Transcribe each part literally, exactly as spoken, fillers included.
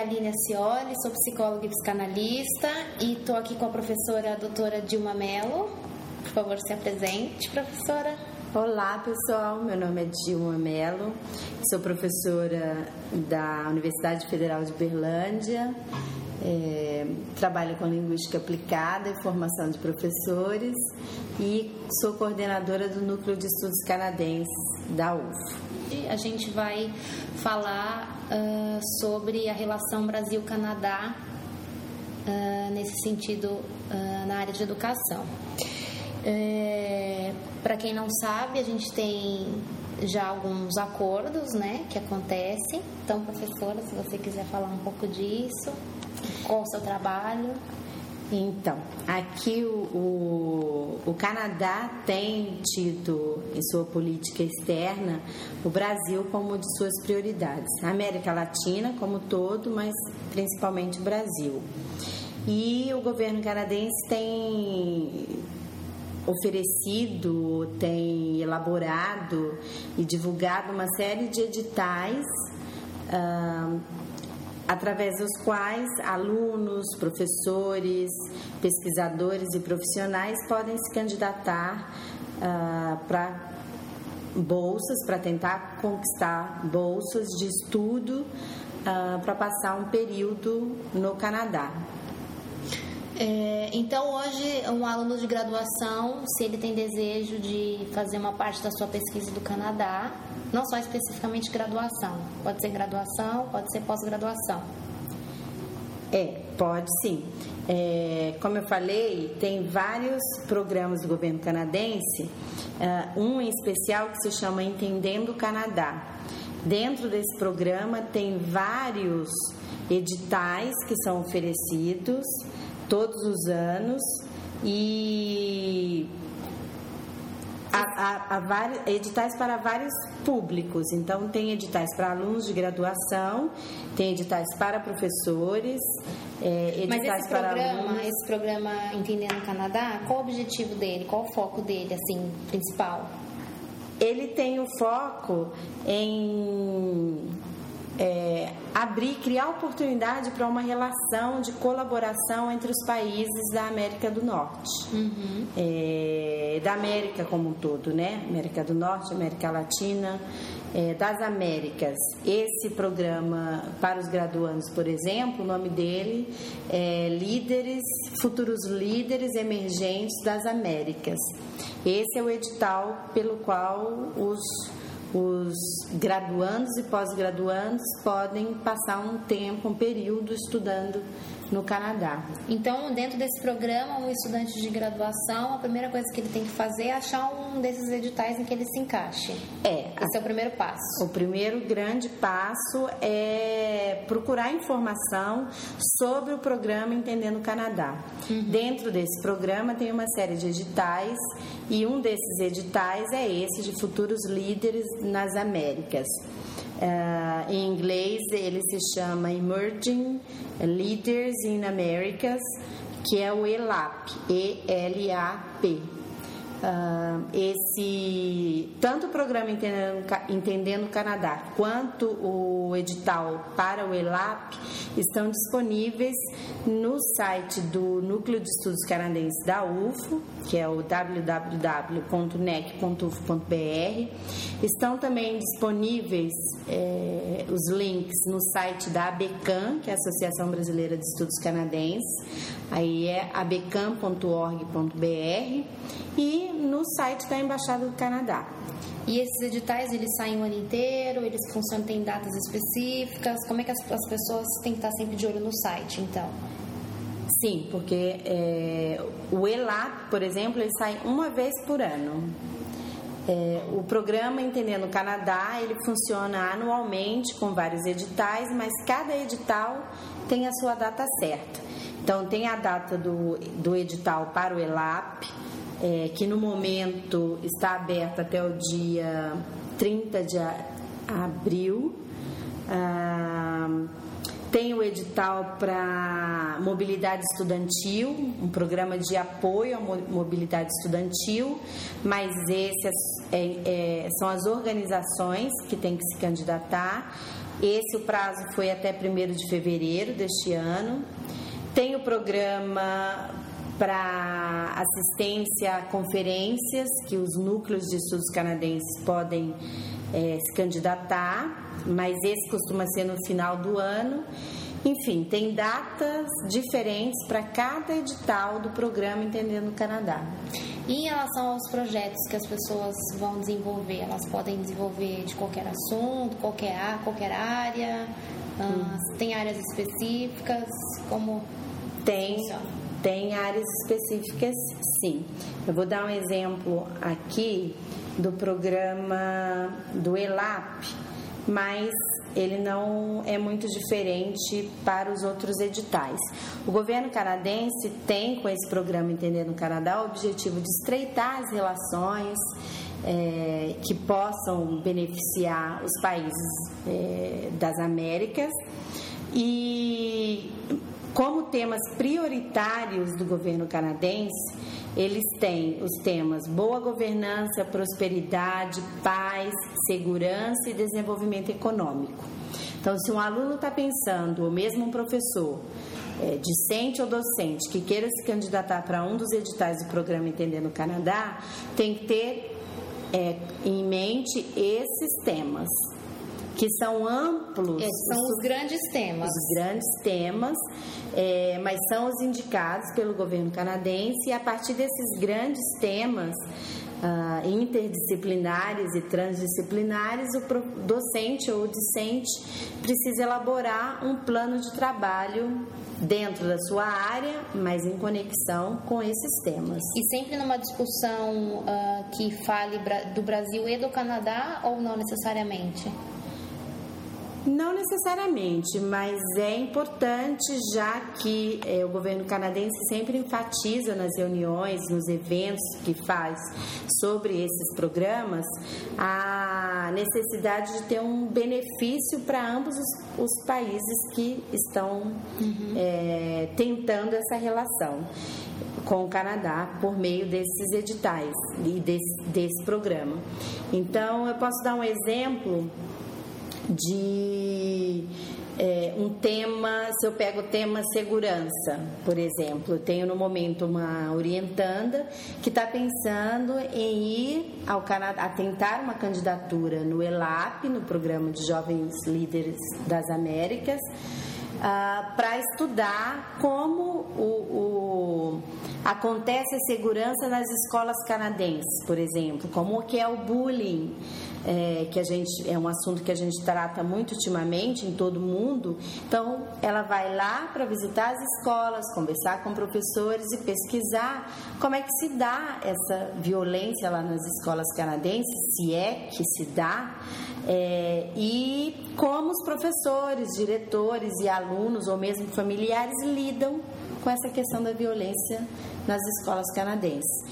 Aline Ascioli, sou psicóloga e psicanalista e estou aqui com a professora a doutora Dilma Mello. Por favor, se apresente, professora. Olá, pessoal. Meu nome é Dilma Mello, sou professora da Universidade Federal de Uberlândia, é, trabalho com linguística aplicada e formação de professores e sou coordenadora do Núcleo de Estudos Canadenses da U F. A gente vai falar uh, sobre a relação Brasil-Canadá uh, nesse sentido uh, na área de educação. É, para quem não sabe, a gente tem já alguns acordos, né, que acontecem. Então, professora, se você quiser falar um pouco disso, qual o seu trabalho? Então, aqui o, o, o Canadá tem tido em sua política externa o Brasil como de suas prioridades. A América Latina como todo, mas principalmente o Brasil. E o governo canadense tem oferecido, tem elaborado e divulgado uma série de editais ah, através dos quais alunos, professores, pesquisadores e profissionais podem se candidatar ah, para bolsas, para tentar conquistar bolsas de estudo ah, para passar um período no Canadá. É, então, hoje, um aluno de graduação, se ele tem desejo de fazer uma parte da sua pesquisa do Canadá, não só especificamente graduação, pode ser graduação, pode ser pós-graduação. É, pode sim. É, como eu falei, tem vários programas do governo canadense, uh, um em especial que se chama Entendendo o Canadá. Dentro desse programa tem vários editais que são oferecidos todos os anos e há, há, há vários, editais para vários públicos. Então tem editais para alunos de graduação, tem editais para professores, é, editais Mas esse para programa, alunos. esse programa Entendendo o Canadá, qual o objetivo dele, qual o foco dele, assim, principal? Ele tem o foco em É, abrir, criar oportunidade para uma relação de colaboração entre os países da América do Norte, uhum. é, da América como um todo, né? América do Norte, América Latina, é, das Américas. Esse programa para os graduandos, por exemplo, o nome dele é Líderes, Futuros Líderes Emergentes das Américas. Esse é o edital pelo qual os Os graduandos e pós-graduandos podem passar um tempo, um período estudando no Canadá. Então, dentro desse programa, um estudante de graduação, a primeira coisa que ele tem que fazer é achar um desses editais em que ele se encaixe. É. Esse é o primeiro passo. O primeiro grande passo é procurar informação sobre o programa Entendendo o Canadá. Uhum. Dentro desse programa tem uma série de editais e um desses editais é esse de Futuros Líderes nas Américas. Uh, em inglês ele se chama Emerging Leaders in Americas, que é o E L A P, E L A P. Uh, esse, tanto o programa Entendendo, Entendendo o Canadá quanto o edital para o E L A P estão disponíveis no site do Núcleo de Estudos Canadenses da U F O, que é o w w w ponto n e c ponto u f ponto b r. Estão também disponíveis é, os links no site da ABECAN, que é a Associação Brasileira de Estudos Canadenses, aí é abecam ponto org ponto b r, e no site da Embaixada do Canadá. E esses editais, eles saem o ano inteiro? Eles funcionam, tem datas específicas? Como é que as, as pessoas têm que estar sempre de olho no site, então? Sim, porque é, o E L A P, por exemplo, ele sai uma vez por ano. É, o programa Entendendo o Canadá, ele funciona anualmente com vários editais, mas cada edital tem a sua data certa. Então, tem a data do, do edital para o E L A P, é, que no momento está aberto até o dia trinta de abril. Ah, tem o edital para mobilidade estudantil, um programa de apoio à mobilidade estudantil, mas esses é, é, são as organizações que têm que se candidatar. Esse o prazo foi até primeiro de fevereiro deste ano. Tem o programa para assistência a conferências, que os núcleos de estudos canadenses podem é, se candidatar, mas esse costuma ser no final do ano. Enfim, tem datas diferentes para cada edital do programa Entendendo o Canadá. E em relação aos projetos que as pessoas vão desenvolver, elas podem desenvolver de qualquer assunto, qualquer, qualquer área? Hum. Tem áreas específicas? Como tem, funciona? Tem áreas específicas, sim. Eu vou dar um exemplo aqui do programa do E L A P, mas ele não é muito diferente para os outros editais. O governo canadense tem, com esse programa Entendendo o Canadá, o objetivo de estreitar as relações é, que possam beneficiar os países é, das Américas. E como temas prioritários do governo canadense, eles têm os temas boa governança, prosperidade, paz, segurança e desenvolvimento econômico. Então, se um aluno está pensando, ou mesmo um professor, é, discente ou docente, que queira se candidatar para um dos editais do programa Entendendo o Canadá, tem que ter é, em mente esses temas, que são amplos. Esses são os grandes temas. Os grandes temas, é, mas são os indicados pelo governo canadense, e a partir desses grandes temas ah, interdisciplinares e transdisciplinares, o docente ou discente precisa elaborar um plano de trabalho dentro da sua área, mas em conexão com esses temas. E sempre numa discussão uh, que fale do Brasil e do Canadá, ou não necessariamente? Não necessariamente, mas é importante, já que é, o governo canadense sempre enfatiza nas reuniões, nos eventos que faz sobre esses programas, a necessidade de ter um benefício para ambos os, os países que estão uhum. é, tentando essa relação com o Canadá por meio desses editais e desse, desse programa. Então, eu posso dar um exemplo de é, um tema. Se eu pego o tema segurança, por exemplo, eu tenho no momento uma orientanda que está pensando em ir ao Canadá, a tentar uma candidatura no E L A P, no Programa de Jovens Líderes das Américas, Uh, para estudar como o, o, acontece a segurança nas escolas canadenses, por exemplo, como que é o bullying, é, que a gente, é um assunto que a gente trata muito ultimamente em todo o mundo. Então, ela vai lá para visitar as escolas, conversar com professores e pesquisar como é que se dá essa violência lá nas escolas canadenses, se é que se dá, é, e como os professores, diretores e alunos ou mesmo familiares lidam com essa questão da violência nas escolas canadenses.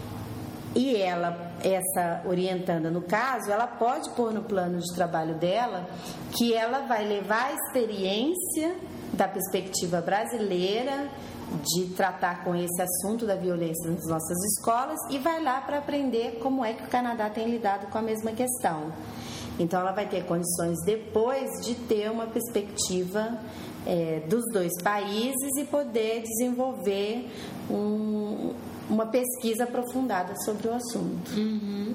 E ela, essa orientanda no caso, ela pode pôr no plano de trabalho dela que ela vai levar a experiência da perspectiva brasileira de tratar com esse assunto da violência nas nossas escolas e vai lá para aprender como é que o Canadá tem lidado com a mesma questão. Então, ela vai ter condições depois de ter uma perspectiva é, dos dois países e poder desenvolver um, uma pesquisa aprofundada sobre o assunto. Uhum.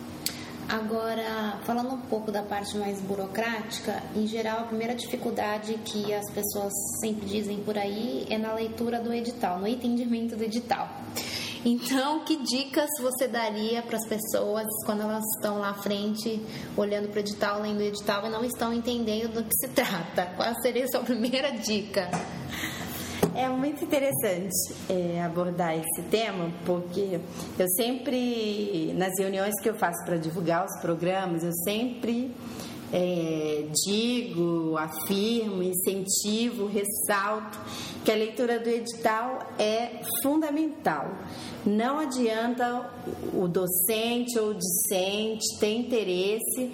Agora, falando um pouco da parte mais burocrática, em geral, a primeira dificuldade que as pessoas sempre dizem por aí é na leitura do edital, no entendimento do edital. Então, que dicas você daria para as pessoas quando elas estão lá à frente, olhando para o edital, lendo o edital e não estão entendendo do que se trata? Qual seria a sua primeira dica? É muito interessante é, abordar esse tema, porque eu sempre, nas reuniões que eu faço para divulgar os programas, eu sempre é, digo, afirmo, incentivo, ressalto que a leitura do edital é fundamental. Não adianta o docente ou o discente ter interesse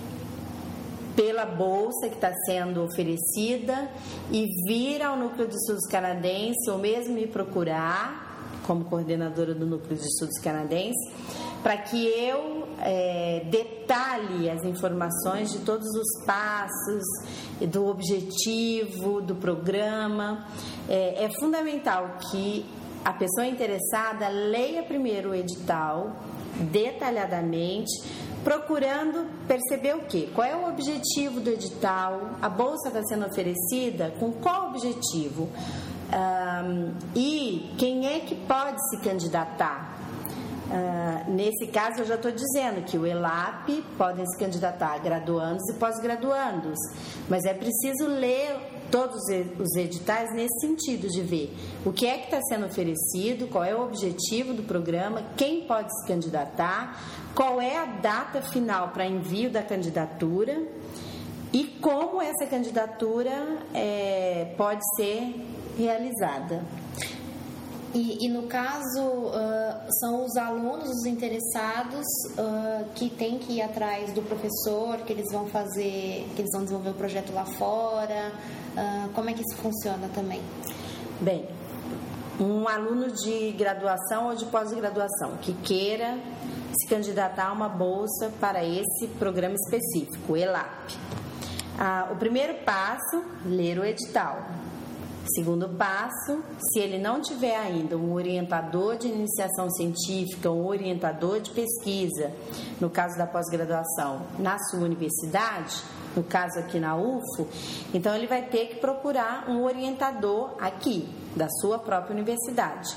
pela bolsa que está sendo oferecida e vir ao Núcleo de Estudos Canadenses ou mesmo me procurar como coordenadora do Núcleo de Estudos Canadenses para que eu é, detalhe as informações de todos os passos, do objetivo do programa. É, é fundamental que a pessoa interessada leia primeiro o edital detalhadamente, procurando perceber o quê? Qual é o objetivo do edital? A bolsa está sendo oferecida com qual objetivo? Um, e quem é que pode se candidatar? Uh, nesse caso, eu já estou dizendo que o ELAP podem se candidatar graduandos e pós-graduandos, mas é preciso ler todos os editais nesse sentido de ver o que é que está sendo oferecido, qual é o objetivo do programa, quem pode se candidatar, qual é a data final para envio da candidatura e como essa candidatura é, pode ser realizada. E, e no caso, uh, são os alunos, os interessados, uh, que têm que ir atrás do professor, que eles vão fazer, que eles vão desenvolver o projeto lá fora. Uh, como é que isso funciona também? Bem, um aluno de graduação ou de pós-graduação que queira se candidatar a uma bolsa para esse programa específico, o ELAP. Ah, o primeiro passo, ler o edital. Segundo passo, se ele não tiver ainda um orientador de iniciação científica, um orientador de pesquisa, no caso da pós-graduação, na sua universidade, no caso aqui na U F O, então ele vai ter que procurar um orientador aqui, da sua própria universidade.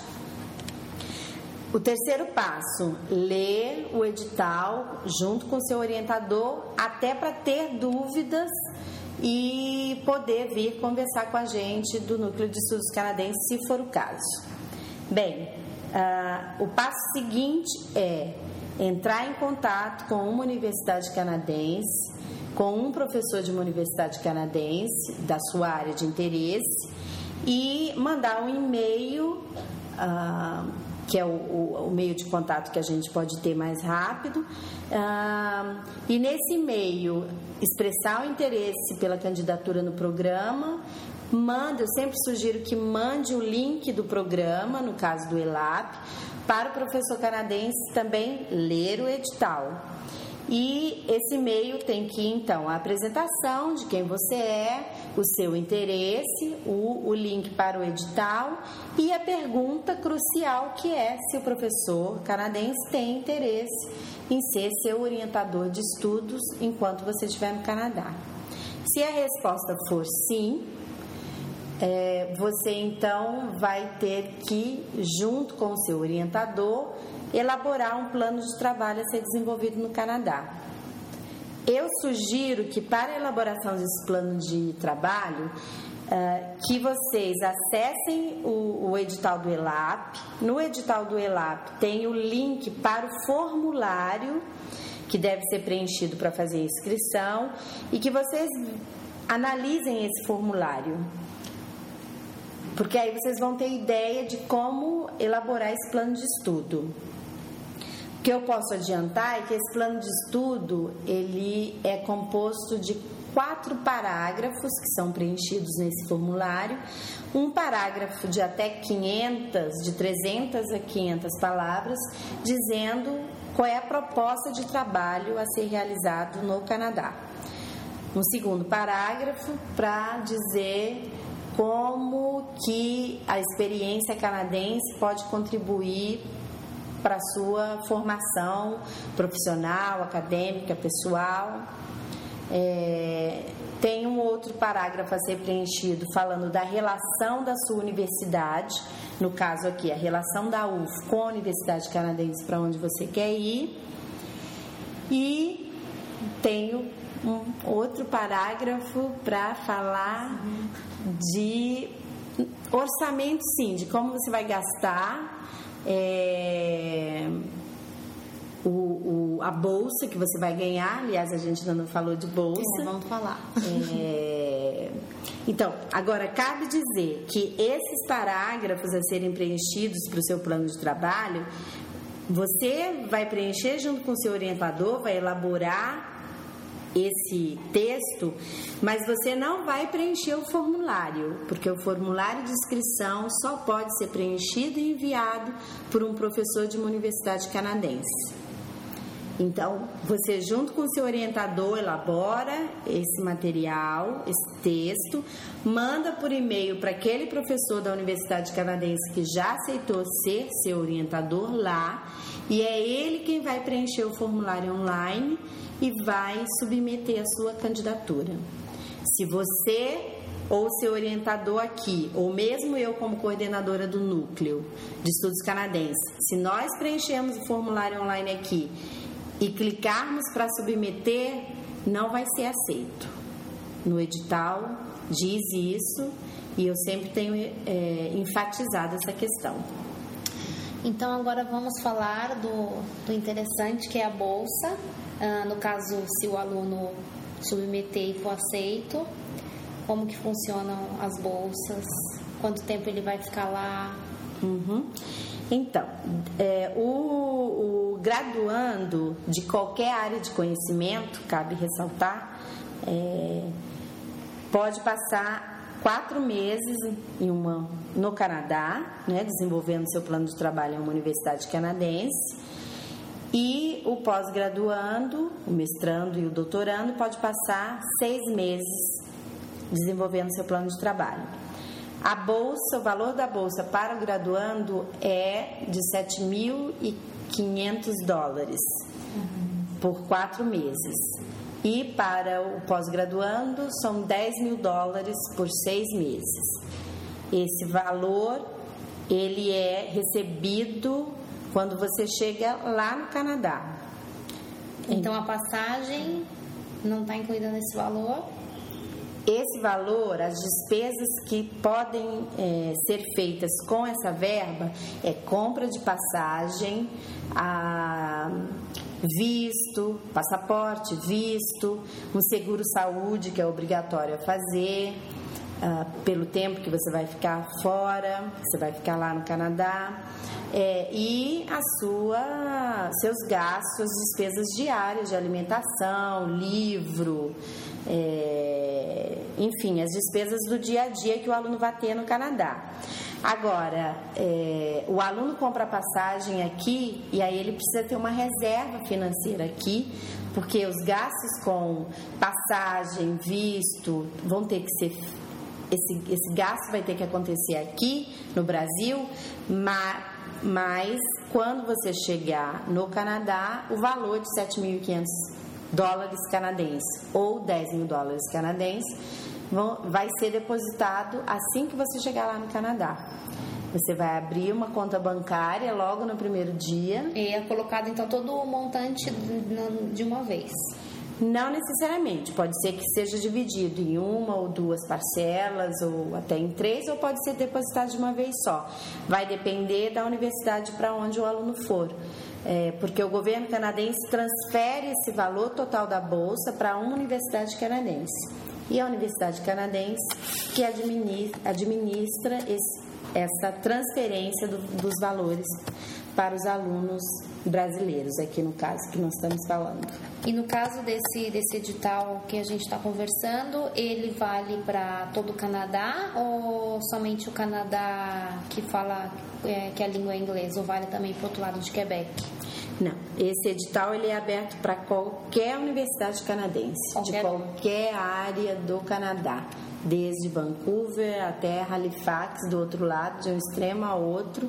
O terceiro passo, ler o edital junto com o seu orientador, até para ter dúvidas e poder vir conversar com a gente do Núcleo de Estudos Canadenses, se for o caso. Bem, uh, o passo seguinte é entrar em contato com uma universidade canadense, com um professor de uma universidade canadense, da sua área de interesse, e mandar um e-mail, uh, que é o, o, o meio de contato que a gente pode ter mais rápido, ah, e nesse e-mail expressar o interesse pela candidatura no programa. Manda, eu sempre sugiro que mande o link do programa, no caso do ELAP, para o professor canadense também ler o edital. E esse e-mail tem que, então, a apresentação de quem você é, o seu interesse, o, o link para o edital e a pergunta crucial, que é se o professor canadense tem interesse em ser seu orientador de estudos enquanto você estiver no Canadá. Se a resposta for sim, é, você então vai ter que, junto com o seu orientador, elaborar um plano de trabalho a ser desenvolvido no Canadá. Eu sugiro que, para a elaboração desse plano de trabalho, uh, que vocês acessem o, o edital do ELAP. No edital do ELAP tem o link para o formulário que deve ser preenchido para fazer a inscrição e que vocês analisem esse formulário, porque aí vocês vão ter ideia de como elaborar esse plano de estudo. O que eu posso adiantar é que esse plano de estudo ele é composto de quatro parágrafos que são preenchidos nesse formulário, um parágrafo de até quinhentas, de trezentas a quinhentas palavras, dizendo qual é a proposta de trabalho a ser realizado no Canadá. Um segundo parágrafo para dizer como que a experiência canadense pode contribuir para a sua formação profissional, acadêmica, pessoal. É, tem um outro parágrafo a ser preenchido falando da relação da sua universidade, no caso aqui, a relação da U F com a Universidade Canadense para onde você quer ir. E tenho um outro parágrafo para falar de orçamento, sim, de como você vai gastar é, o, o, a bolsa que você vai ganhar. Aliás, a gente ainda não falou de bolsa. É, vamos falar. É, então, agora cabe dizer que esses parágrafos a serem preenchidos para o seu plano de trabalho, você vai preencher junto com o seu orientador, vai elaborar esse texto, mas você não vai preencher o formulário, porque o formulário de inscrição só pode ser preenchido e enviado por um professor de uma universidade canadense. Então, você junto com o seu orientador elabora esse material, esse texto, manda por e-mail para aquele professor da Universidade Canadense que já aceitou ser seu orientador lá, e é ele quem vai preencher o formulário online e vai submeter a sua candidatura. Se você ou seu orientador aqui, ou mesmo eu como coordenadora do núcleo de estudos canadenses, se nós preenchermos o formulário online aqui e clicarmos para submeter, não vai ser aceito. No edital diz isso e eu sempre tenho é, enfatizado essa questão. Então agora vamos falar do, do interessante, que é a bolsa. Ah, no caso, se o aluno submeter e for aceito, como que funcionam as bolsas, quanto tempo ele vai ficar lá? Uhum. Então, é, o, o graduando de qualquer área de conhecimento, cabe ressaltar, é, pode passar quatro meses em uma, no Canadá, né, desenvolvendo seu plano de trabalho em uma universidade canadense, e o pós-graduando, o mestrando e o doutorando pode passar seis meses desenvolvendo seu plano de trabalho. A bolsa, o valor da bolsa para o graduando é de sete mil e quinhentos dólares uhum. por quatro meses. E para o pós-graduando são dez mil dólares por seis meses. Esse valor, ele é recebido quando você chega lá no Canadá. Então a passagem não está incluída nesse valor? Esse valor, as despesas que podem é, ser feitas com essa verba é compra de passagem, a visto, passaporte, visto, um seguro-saúde que é obrigatório a fazer uh, pelo tempo que você vai ficar fora, você vai ficar lá no Canadá, é, e a sua, seus gastos, as despesas diárias de alimentação, livro, É, enfim, as despesas do dia a dia que o aluno vai ter no Canadá. Agora, é, o aluno compra a passagem aqui e aí ele precisa ter uma reserva financeira aqui, porque os gastos com passagem, visto, vão ter que ser... Esse, esse gasto vai ter que acontecer aqui no Brasil, mas, mas quando você chegar no Canadá, o valor de sete mil e quinhentos dólares canadenses ou dez mil dólares canadenses vão, vai ser depositado assim que você chegar lá no Canadá. Você vai abrir uma conta bancária logo no primeiro dia. E é colocado então todo o montante de uma vez? Não necessariamente, pode ser que seja dividido em uma ou duas parcelas ou até em três, ou pode ser depositado de uma vez só. Vai depender da universidade para onde o aluno for. É, porque o governo canadense transfere esse valor total da bolsa para uma universidade canadense. E a universidade canadense que administra, administra esse, essa transferência do, dos valores para os alunos brasileiros, aqui no caso que nós estamos falando. E no caso desse, desse edital que a gente está conversando, ele vale para todo o Canadá ou somente o Canadá que fala é, que a língua é inglesa, ou vale também para o outro lado de Quebec? Não, esse edital ele é aberto para qualquer universidade canadense, qualquer de qualquer área do Canadá, desde Vancouver até Halifax, do outro lado, de um extremo ao outro,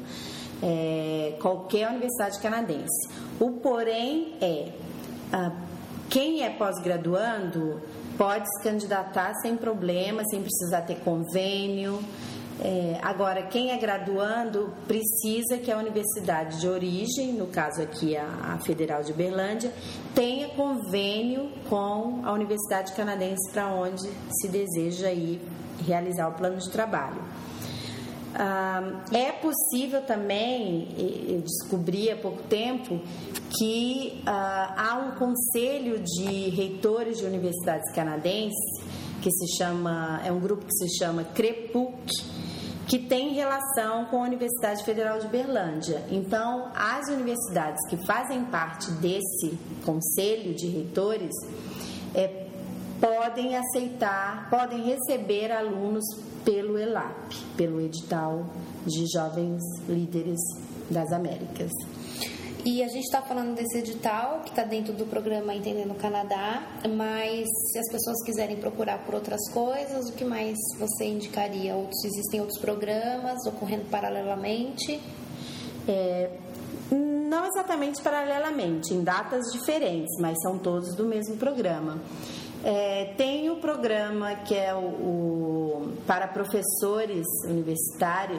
é, qualquer universidade canadense. O porém é, ah, quem é pós-graduando pode se candidatar sem problema, sem precisar ter convênio. É, agora, quem é graduando precisa que a universidade de origem, no caso aqui a, a Federal de Uberlândia, tenha convênio com a Universidade Canadense para onde se deseja ir realizar o plano de trabalho. Ah, é possível também, eu descobri há pouco tempo, que ah, há um conselho de reitores de universidades canadenses, que se chama, é um grupo que se chama CREPUC, que tem relação com a Universidade Federal de Uberlândia. Então, as universidades que fazem parte desse conselho de reitores é, podem aceitar, podem receber alunos pelo ELAP, pelo Edital de Jovens Líderes das Américas. E a gente está falando desse edital que está dentro do programa Entendendo o Canadá, mas se as pessoas quiserem procurar por outras coisas, o que mais você indicaria? Outros, existem outros programas ocorrendo paralelamente? É, não exatamente paralelamente, em datas diferentes, mas são todos do mesmo programa. É, tem o programa que é o, o para professores universitários,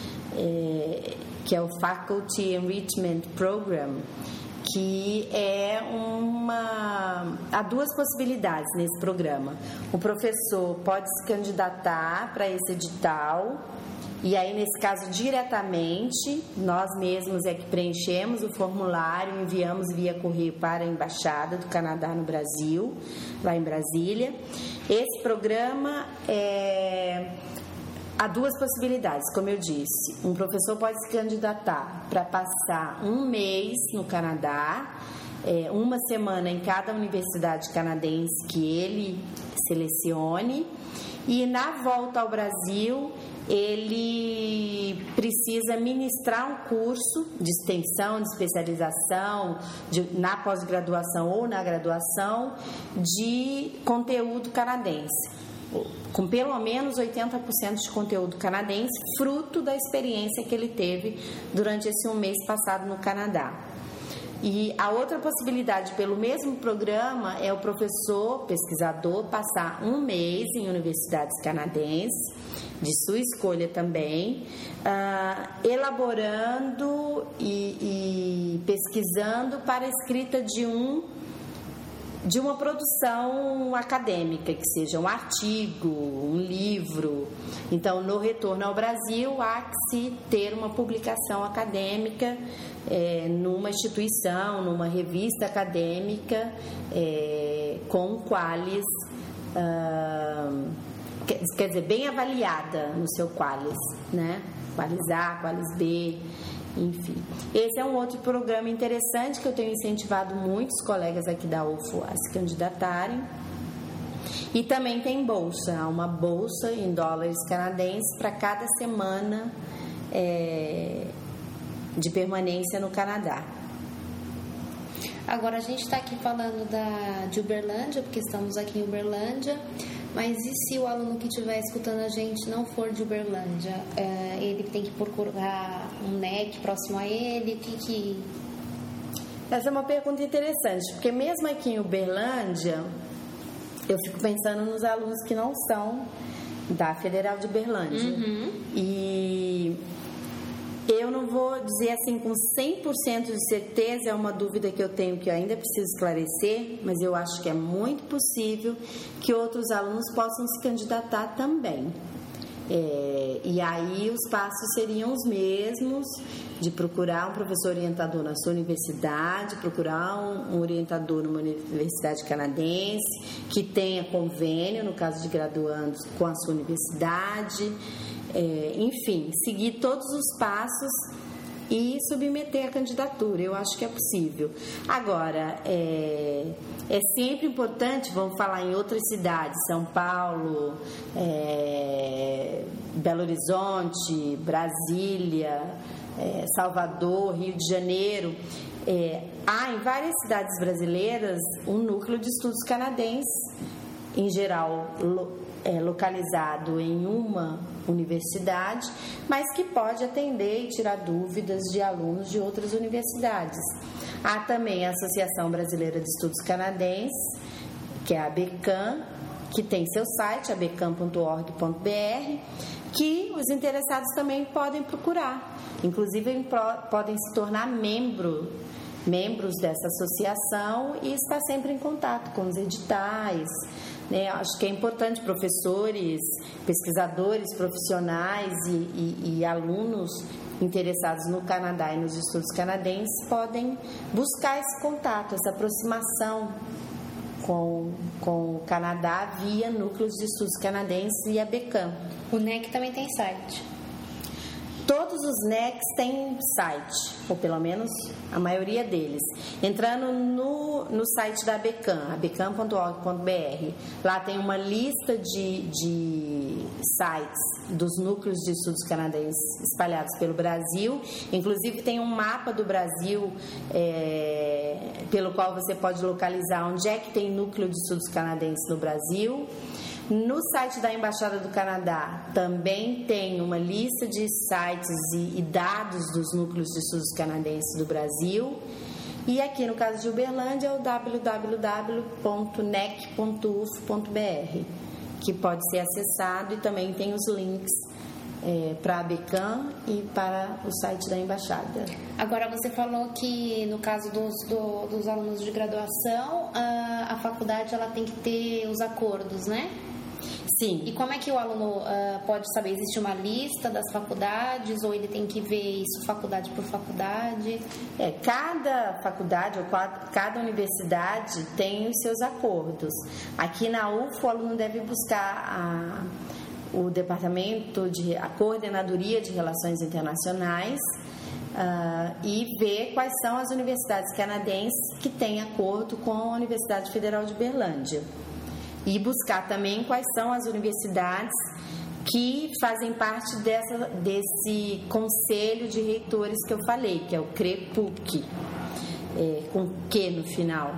é, que é o Faculty Enrichment Program, que é uma... Há duas possibilidades nesse programa. O professor pode se candidatar para esse edital, e aí, nesse caso, diretamente, nós mesmos é que preenchemos o formulário, enviamos via correio para a Embaixada do Canadá no Brasil, lá em Brasília. Esse programa é... Há duas possibilidades, como eu disse. Um professor pode se candidatar para passar um mês no Canadá, é, uma semana em cada universidade canadense que ele selecione, e na volta ao Brasil ele precisa ministrar um curso de extensão, de especialização, de, na pós-graduação ou na graduação, de conteúdo canadense, com pelo menos oitenta por cento de conteúdo canadense, fruto da experiência que ele teve durante esse um mês passado no Canadá. E a outra possibilidade, pelo mesmo programa, é o professor, pesquisador, passar um mês em universidades canadenses, de sua escolha também, uh, elaborando e, e pesquisando para a escrita de um de uma produção acadêmica, que seja um artigo, um livro. Então, no retorno ao Brasil, há que se ter uma publicação acadêmica é, numa instituição, numa revista acadêmica, é, com qualis, uh, quer, quer dizer, bem avaliada no seu qualis, né? Qualis A, qualis B, enfim. Esse é um outro programa interessante que eu tenho incentivado muitos colegas aqui da U F O a se candidatarem. E também tem bolsa, há uma bolsa em dólares canadenses para cada semana é, de permanência no Canadá. Agora, a gente está aqui falando da, de Uberlândia, porque estamos aqui em Uberlândia, mas e se o aluno que estiver escutando a gente não for de Uberlândia? É, ele tem que procurar um N E C próximo a ele? O que que... Essa é uma pergunta interessante, porque mesmo aqui em Uberlândia, eu fico pensando nos alunos que não são da Federal de Uberlândia. Uhum. E eu não vou dizer assim com cem por cento de certeza, é uma dúvida que eu tenho que eu ainda preciso esclarecer, mas eu acho que é muito possível que outros alunos possam se candidatar também. É, e aí os passos seriam os mesmos, de procurar um professor orientador na sua universidade, procurar um, um orientador numa universidade canadense que tenha convênio, no caso de graduandos, com a sua universidade. É, enfim, seguir todos os passos e submeter a candidatura. Eu acho que é possível. Agora, é, é sempre importante, vamos falar em outras cidades, São Paulo, é, Belo Horizonte, Brasília, é, Salvador, Rio de Janeiro. É, há em várias cidades brasileiras um núcleo de estudos canadenses, em geral lo, é, localizado em uma universidade, mas que pode atender e tirar dúvidas de alunos de outras universidades. Há também a Associação Brasileira de Estudos Canadenses, que é a ABECAN, que tem seu site, abecam ponto org ponto b r, que os interessados também podem procurar. Inclusive, podem se tornar membro, membros dessa associação e estar sempre em contato com os editais. Né? Acho que é importante professores, pesquisadores, profissionais e, e, e alunos interessados no Canadá e nos estudos canadenses podem buscar esse contato, essa aproximação com, com o Canadá via núcleos de estudos canadenses e a ABECAM. O N E C também tem site? Todos os N E Cs têm site, ou pelo menos a maioria deles. Entrando no, no site da ABECAM, abecam ponto org ponto b r, lá tem uma lista de, de sites dos núcleos de estudos canadenses espalhados pelo Brasil. Inclusive tem um mapa do Brasil é, pelo qual você pode localizar onde é que tem núcleo de estudos canadenses no Brasil. No site da Embaixada do Canadá também tem uma lista de sites e, e dados dos núcleos de estudos canadenses do Brasil. E aqui no caso de Uberlândia é o w w w ponto n e c ponto u f ponto b r, que pode ser acessado, e também tem os links é, para a ABECAM e para o site da Embaixada. Agora, você falou que no caso dos, do, dos alunos de graduação, a, a faculdade ela tem que ter os acordos, né? Sim. E como é que o aluno uh, pode saber? Existe uma lista das faculdades ou ele tem que ver isso faculdade por faculdade? É, cada faculdade ou cada universidade tem os seus acordos. Aqui na U F, o aluno deve buscar a, o departamento de a coordenadoria de relações internacionais uh, e ver quais são as universidades canadenses que têm acordo com a Universidade Federal de Uberlândia. E buscar também quais são as universidades que fazem parte dessa, desse conselho de reitores que eu falei, que é o CREPUC, é, com Q no final.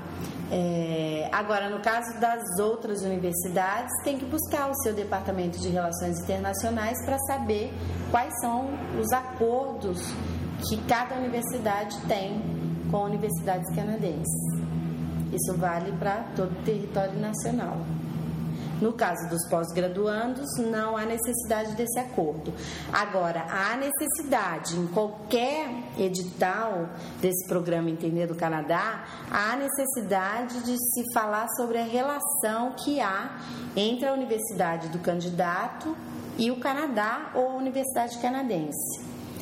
É, agora, no caso das outras universidades, tem que buscar o seu departamento de relações internacionais para saber quais são os acordos que cada universidade tem com universidades canadenses. Isso vale para todo o território nacional. No caso dos pós-graduandos, não há necessidade desse acordo. Agora, há necessidade em qualquer edital desse programa Entender do Canadá, há necessidade de se falar sobre a relação que há entre a universidade do candidato e o Canadá ou a universidade canadense.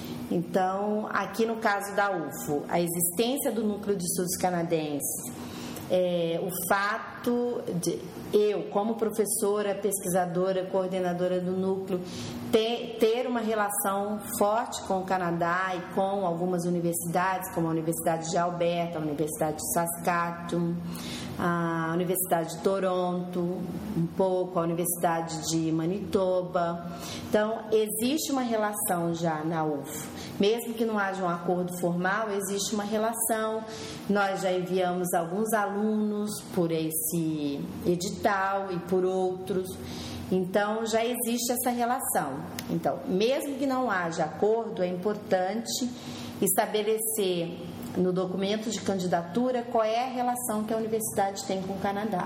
Então, aqui no caso da U F O, a existência do Núcleo de Estudos Canadenses, É, o fato de eu, como professora, pesquisadora, coordenadora do núcleo, ter, ter uma relação forte com o Canadá e com algumas universidades, como a Universidade de Alberta, a Universidade de Saskatchewan, a Universidade de Toronto, um pouco, a Universidade de Manitoba. Então, existe uma relação já na U F O. Mesmo que não haja um acordo formal, existe uma relação. Nós já enviamos alguns alunos por esse edital e por outros. Então, já existe essa relação. Então, mesmo que não haja acordo, é importante estabelecer no documento de candidatura qual é a relação que a universidade tem com o Canadá.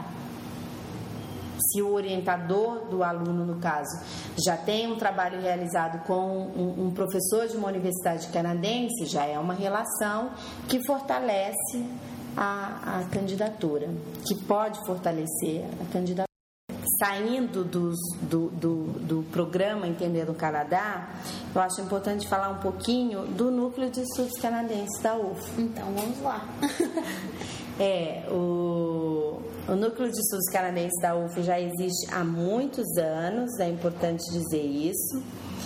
Se o orientador do aluno, no caso, já tem um trabalho realizado com um, um professor de uma universidade canadense, já é uma relação que fortalece a, a candidatura, que pode fortalecer a candidatura. Saindo dos, do, do, do programa Entender do Canadá, eu acho importante falar um pouquinho do Núcleo de Estudos Canadenses da U F. Então, vamos lá. É, o, o Núcleo de Estudos Canadenses da U F já existe há muitos anos, é importante dizer isso.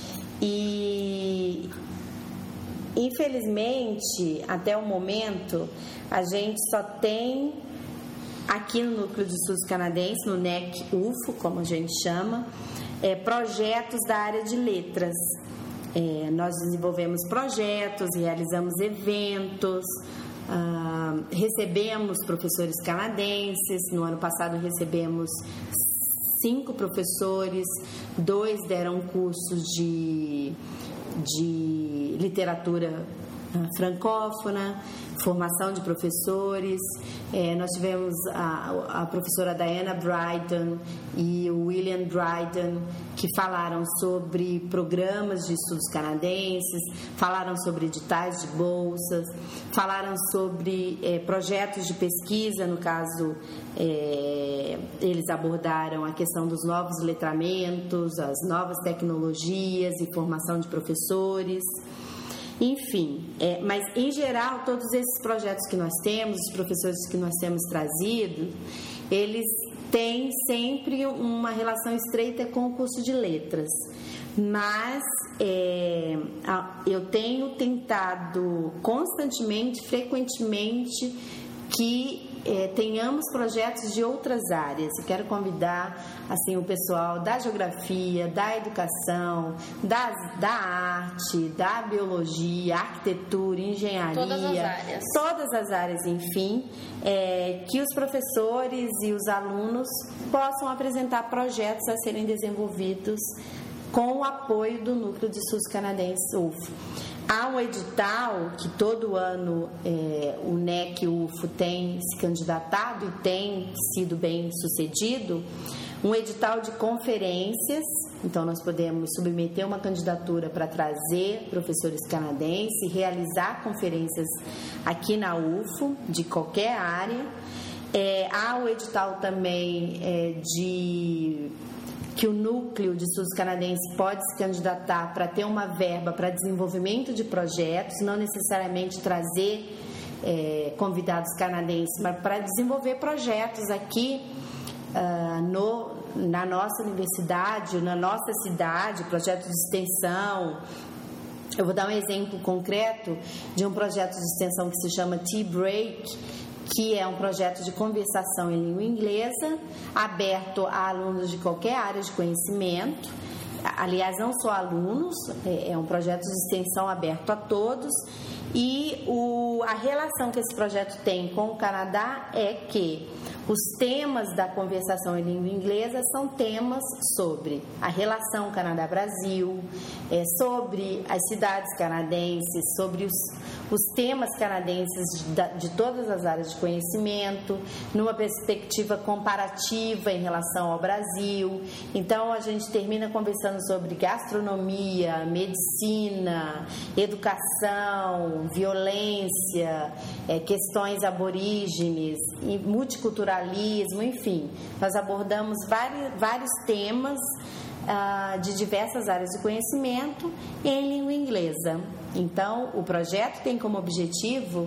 E, infelizmente, até o momento, a gente só tem aqui no Núcleo de Estudos Canadenses, no N E C U F O, como a gente chama, é, projetos da área de letras. É, nós desenvolvemos projetos, realizamos eventos, ah, recebemos professores canadenses. No ano passado recebemos cinco professores, dois deram cursos de, de literatura francófona, formação de professores. É, nós tivemos a, a professora Diana Bryden e o William Bryden, que falaram sobre programas de estudos canadenses, falaram sobre editais de bolsas, falaram sobre é, projetos de pesquisa. No caso, é, eles abordaram a questão dos novos letramentos, as novas tecnologias e formação de professores. Enfim, é, mas em geral, todos esses projetos que nós temos, os professores que nós temos trazido, eles têm sempre uma relação estreita com o curso de letras. Mas é, eu tenho tentado constantemente, frequentemente, que é, tenhamos projetos de outras áreas. Eu quero convidar assim, o pessoal da geografia, da educação, da, da arte, da biologia, arquitetura, engenharia, todas as áreas, todas as áreas enfim, é, que os professores e os alunos possam apresentar projetos a serem desenvolvidos com o apoio do Núcleo de Estudos Canadenses U F O. Há um edital que todo ano é, o N E C U F O tem se candidatado e tem sido bem sucedido, um edital de conferências. Então nós podemos submeter uma candidatura para trazer professores canadenses e realizar conferências aqui na U F O, de qualquer área. É, há o edital também é, de... que o Núcleo de Estudos Canadenses pode se candidatar para ter uma verba para desenvolvimento de projetos, não necessariamente trazer é, convidados canadenses, mas para desenvolver projetos aqui uh, no, na nossa universidade, na nossa cidade, projetos de extensão. Eu vou dar um exemplo concreto de um projeto de extensão que se chama Tea Break, que é um projeto de conversação em língua inglesa, aberto a alunos de qualquer área de conhecimento. Aliás, não só alunos, é um projeto de extensão aberto a todos. E o, a relação que esse projeto tem com o Canadá é que os temas da conversação em língua inglesa são temas sobre a relação Canadá-Brasil, é, sobre as cidades canadenses, sobre os, os temas canadenses de, de todas as áreas de conhecimento, numa perspectiva comparativa em relação ao Brasil. Então, a gente termina conversando sobre gastronomia, medicina, educação, violência, é, questões aborígenes, multiculturalismo, enfim, nós abordamos vários, vários temas ah, de diversas áreas de conhecimento em língua inglesa. Então, o projeto tem como objetivo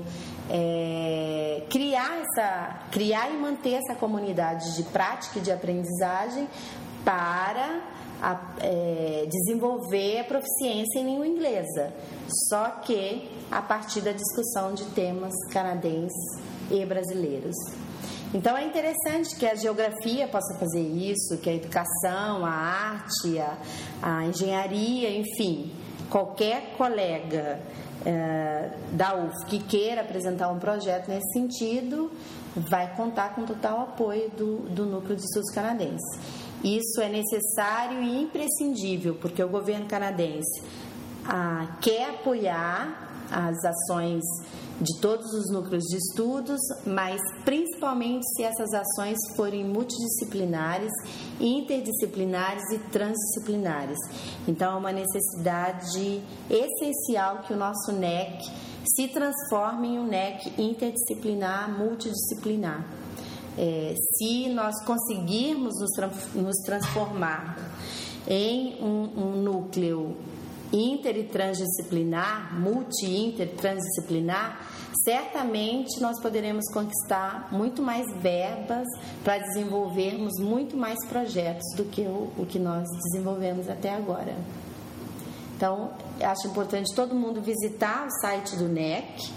é, criar, essa, criar e manter essa comunidade de prática e de aprendizagem para a, é, desenvolver a proficiência em língua inglesa, só que a partir da discussão de temas canadenses e brasileiros. Então é interessante que a geografia possa fazer isso, que a educação, a arte, a, a engenharia, enfim, qualquer colega é, da U F O que queira apresentar um projeto nesse sentido, vai contar com total apoio do, do Núcleo de Estudos Canadenses. Isso é necessário e imprescindível, porque o governo canadense ah, quer apoiar as ações de todos os núcleos de estudos, mas principalmente se essas ações forem multidisciplinares, interdisciplinares e transdisciplinares. Então é uma necessidade essencial que o nosso N E C se transforme em um N E C interdisciplinar, multidisciplinar. É, se nós conseguirmos nos, tra- nos transformar em um, um núcleo inter e transdisciplinar, multi-inter e transdisciplinar, certamente nós poderemos conquistar muito mais verbas para desenvolvermos muito mais projetos do que o, o que nós desenvolvemos até agora. Então, acho importante todo mundo visitar o site do N E C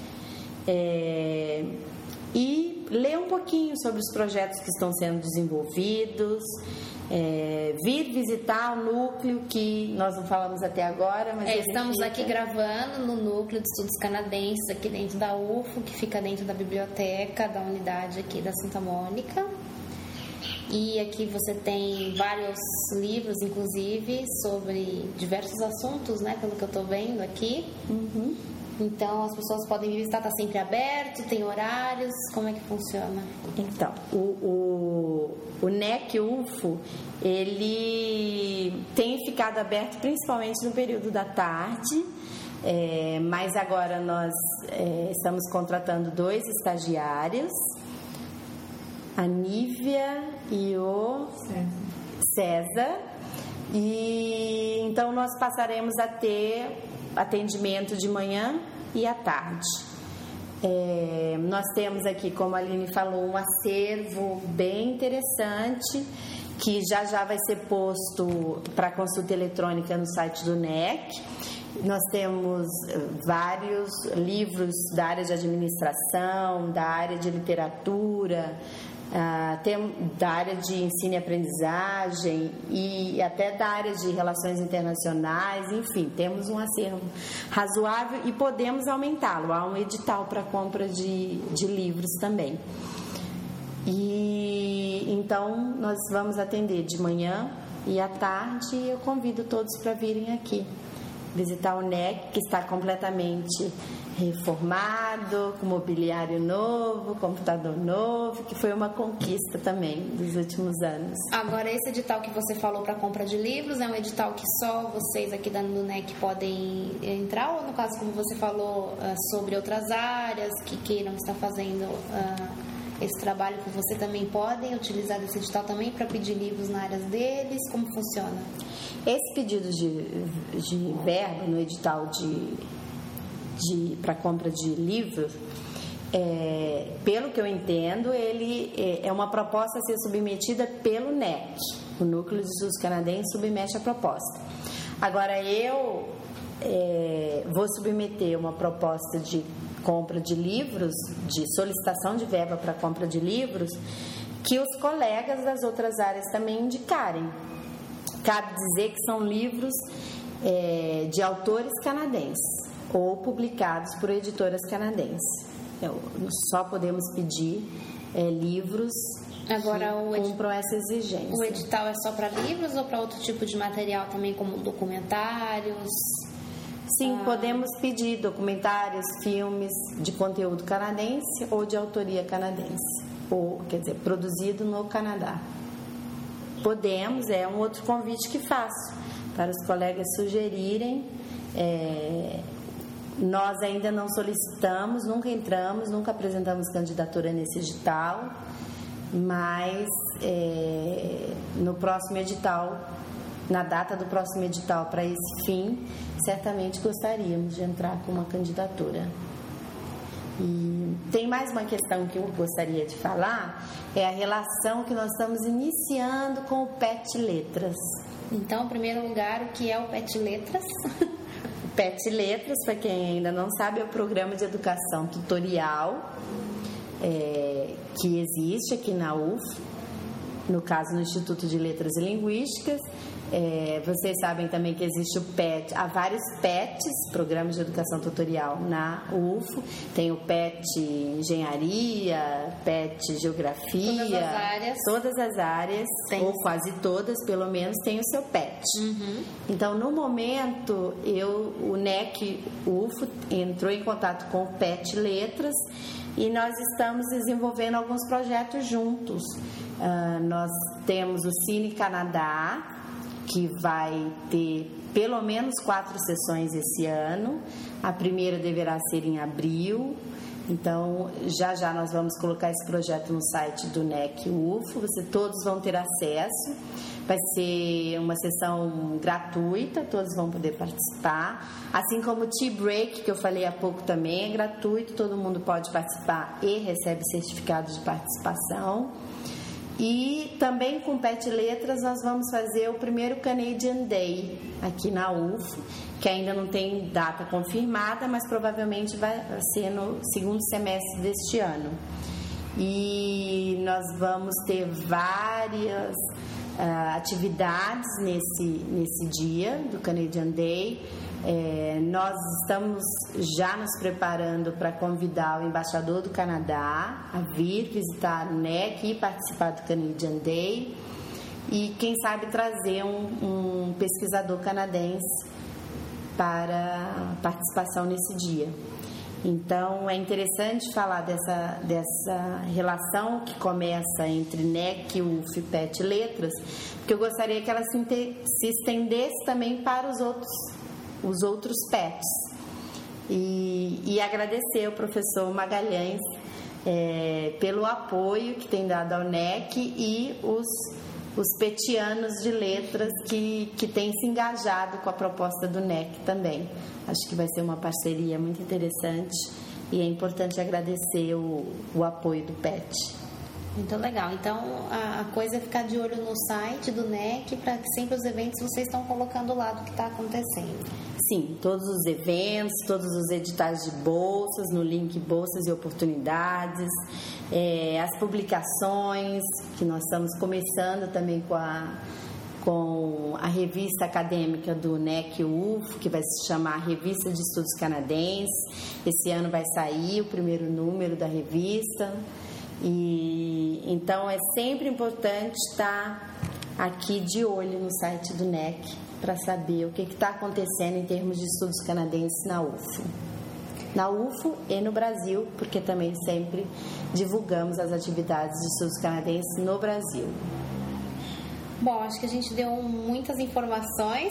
é, e ler um pouquinho sobre os projetos que estão sendo desenvolvidos, É, vir visitar o núcleo que nós não falamos até agora, mas é, estamos fica... aqui gravando no Núcleo de Estudos Canadenses aqui dentro da U F O, que fica dentro da biblioteca da unidade aqui da Santa Mônica. E aqui você tem vários livros, inclusive, sobre diversos assuntos, né, pelo que eu estou vendo aqui. Uhum. Então, as pessoas podem visitar, está sempre aberto, tem horários, como é que funciona? Então, o, o, o N E C U F O, ele tem ficado aberto principalmente no período da tarde, é, mas agora nós é, estamos contratando dois estagiários, a Nívia e o César, e então nós passaremos a ter atendimento de manhã e à tarde. É, nós temos aqui, como a Aline falou, um acervo bem interessante que já já vai ser posto para consulta eletrônica no site do N E C. Nós temos vários livros da área de administração, da área de literatura, Uh, tem, da área de ensino e aprendizagem e até da área de relações internacionais, enfim, temos um acervo razoável e podemos aumentá-lo. Há um edital para compra de, de livros também. E então nós vamos atender de manhã e à tarde, e eu convido todos para virem aqui visitar o N E C, que está completamente reformado, com mobiliário novo, computador novo, que foi uma conquista também dos últimos anos. Agora, esse edital que você falou para compra de livros é um edital que só vocês aqui da N E C podem entrar, ou no caso, como você falou, sobre outras áreas que queiram estar fazendo uh, esse trabalho com você, também podem utilizar esse edital também para pedir livros na área deles? Como funciona? Esse pedido de, de verba no edital de De, para compra de livros, é, pelo que eu entendo, ele é, é uma proposta a ser submetida pelo N E C. O Núcleo de Estudos Canadenses submete a proposta. Agora, eu é, vou submeter uma proposta de compra de livros, de solicitação de verba para compra de livros, que os colegas das outras áreas também indicarem. Cabe dizer que são livros é, de autores canadenses ou publicados por editoras canadenses. Eu, só podemos pedir é, livros Agora, que o edi- cumpram essa exigência. O edital é só para livros ou para outro tipo de material também, como documentários? Sim, ah. podemos pedir documentários, filmes de conteúdo canadense ou de autoria canadense, ou, quer dizer, produzido no Canadá. Podemos, é um outro convite que faço para os colegas sugerirem. É, Nós ainda não solicitamos, nunca entramos, nunca apresentamos candidatura nesse edital, mas é, no próximo edital, na data do próximo edital para esse fim, certamente gostaríamos de entrar com uma candidatura. E tem mais uma questão que eu gostaria de falar, é a relação que nós estamos iniciando com o P E T Letras. Então, em primeiro lugar, o que é o P E T Letras? P E T Letras, para quem ainda não sabe, é o Programa de Educação Tutorial é, que existe aqui na U F, no caso no Instituto de Letras e Linguísticas. É, vocês sabem também que existe o P E T, há vários P E Ts, Programas de Educação Tutorial na U F. Tem o P E T Engenharia, P E T Geografia. Todas as áreas. Todas as áreas, tem. ou quase todas, pelo menos, tem o seu P E T. Uhum. Então, no momento, eu, o N E C U F entrou em contato com o P E T Letras e nós estamos desenvolvendo alguns projetos juntos. Uh, nós temos o Cine Canadá, que vai ter pelo menos quatro sessões esse ano. A primeira deverá ser em abril. Então, já já nós vamos colocar esse projeto no site do N E C U F. Você, todos vão ter acesso. Vai ser uma sessão gratuita, todos vão poder participar. Assim como o Tea Break, que eu falei há pouco também, é gratuito, todo mundo pode participar e recebe certificado de participação. E também com P E T Letras nós vamos fazer o primeiro Canadian Day aqui na U F, que ainda não tem data confirmada, mas provavelmente vai ser no segundo semestre deste ano. E nós vamos ter várias uh, atividades nesse, nesse dia do Canadian Day. É, nós estamos já nos preparando para convidar o embaixador do Canadá a vir visitar o N E C e participar do Canadian Day, e quem sabe trazer um, um pesquisador canadense para participação nesse dia. Então é interessante falar dessa, dessa relação que começa entre N E C, U F e P E T Letras, porque eu gostaria que ela se, se estendesse também para os outros os outros P E Ts. E, e agradecer ao professor Magalhães é, pelo apoio que tem dado ao N E C e os, os petianos de letras que, que têm se engajado com a proposta do N E C também. Acho que vai ser uma parceria muito interessante e é importante agradecer o, o apoio do P E T. Muito legal. Então, a, a coisa é ficar de olho no site do N E C, para que sempre os eventos vocês estão colocando lá do que está acontecendo. Sim, todos os eventos, todos os editais de bolsas, no link Bolsas e Oportunidades, é, as publicações, que nós estamos começando também com a, com a revista acadêmica do N E C U F, que vai se chamar Revista de Estudos Canadenses. Esse ano vai sair o primeiro número da revista. E então é sempre importante estar aqui de olho no site do N E C para saber o que está acontecendo em termos de estudos canadenses na U F O. Na U F O e no Brasil, porque também sempre divulgamos as atividades de estudos canadenses no Brasil. Bom, acho que a gente deu muitas informações.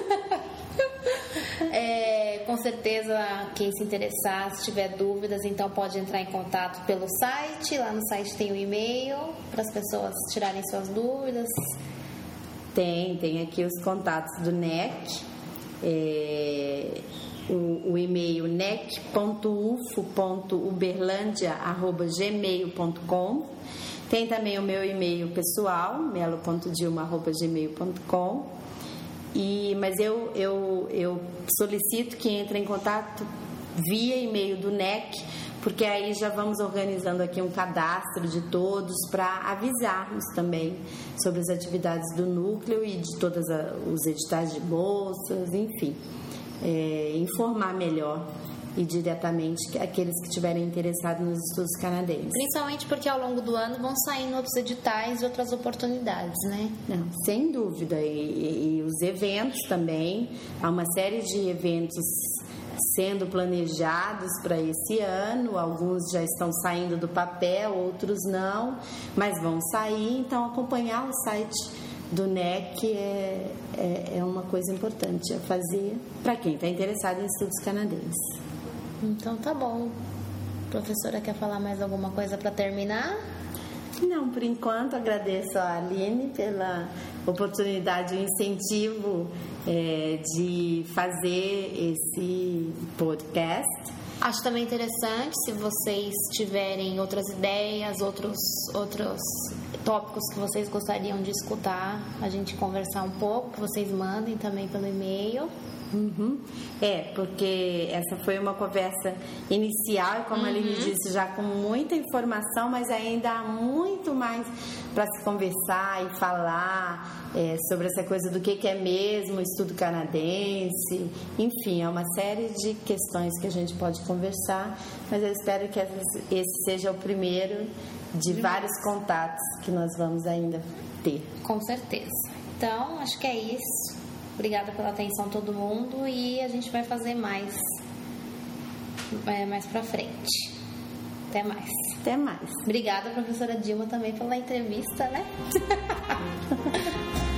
É, com certeza, quem se interessar, se tiver dúvidas, então pode entrar em contato pelo site. Lá no site tem o e-mail para as pessoas tirarem suas dúvidas. Tem, tem aqui os contatos do N E C, é, o, o e-mail n e c ponto u f o ponto uberlandia arroba gmail ponto com. Tem também o meu e-mail pessoal, melo ponto dilma arroba gmail ponto com. E, mas eu, eu, eu solicito que entre em contato via e-mail do N E C, porque aí já vamos organizando aqui um cadastro de todos para avisarmos também sobre as atividades do núcleo e de todos os editais de bolsas, enfim, é, informar melhor e diretamente aqueles que estiverem interessados nos estudos canadenses. Principalmente porque ao longo do ano vão saindo outros editais e outras oportunidades, né? Não, sem dúvida. E, e, e os eventos também, há uma série de eventos sendo planejados para esse ano, alguns já estão saindo do papel, outros não, mas vão sair, então acompanhar o site do N E C é, é, é uma coisa importante a fazer para quem está interessado em estudos canadenses. Então tá bom. A professora quer falar mais alguma coisa para terminar? Não, por enquanto agradeço a Aline pela oportunidade e incentivo é, de fazer esse podcast. Acho também interessante, se vocês tiverem outras ideias, outros, outros tópicos que vocês gostariam de escutar, a gente conversar um pouco, que vocês mandem também pelo e-mail. Uhum. É, porque essa foi uma conversa inicial e, como uhum. a Aline disse, já com muita informação, mas ainda há muito mais para se conversar e falar é, sobre essa coisa do que, que é mesmo estudo canadense. Enfim, é uma série de questões que a gente pode conversar, mas eu espero que esse seja o primeiro de vários contatos que nós vamos ainda ter. Com certeza. Então, acho que é isso. Obrigada pela atenção todo mundo e a gente vai fazer mais é, mais pra frente. Até mais. Até mais. Obrigada, professora Dilma, também pela entrevista, né?